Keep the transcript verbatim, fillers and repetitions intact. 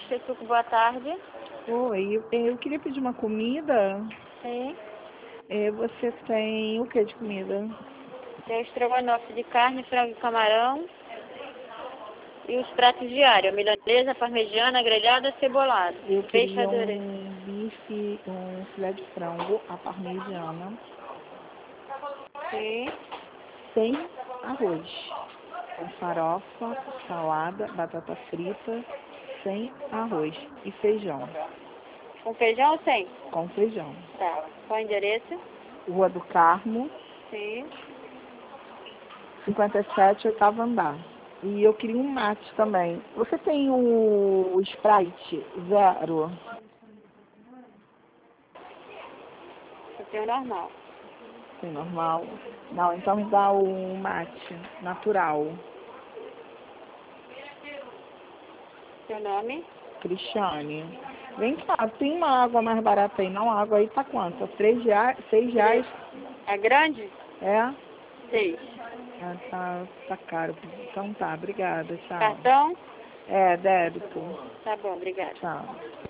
Suco, boa tarde. Oi, eu, eu queria pedir uma comida. Sim. É, você tem o que de comida? Tem estrogonofe de carne, frango e camarão. E os pratos diários, milanesa, parmegiana, grelhada, cebolada. Eu Peixe queria adorei. um bife, um filé de frango, à parmegiana, Sim. sem arroz, com farofa, salada, batata frita, sem arroz e feijão, Com feijão ou sem? com feijão. Tá. Qual o endereço? Rua do Carmo, Sim. cinquenta e sete, oitavo andar. E eu queria um mate também. Você tem o, o Sprite zero? Eu tenho normal. Tem normal? Não, então me dá o mate natural. Seu nome? Cristiane. Vem cá, tem uma água mais barata aí, não? A água aí tá quanto? Três reais? Seis reais? É grande? É? Seis. Ah, tá, tá caro. Então tá, obrigada, tchau. Cartão? É, débito. Tá bom, obrigada. Tchau.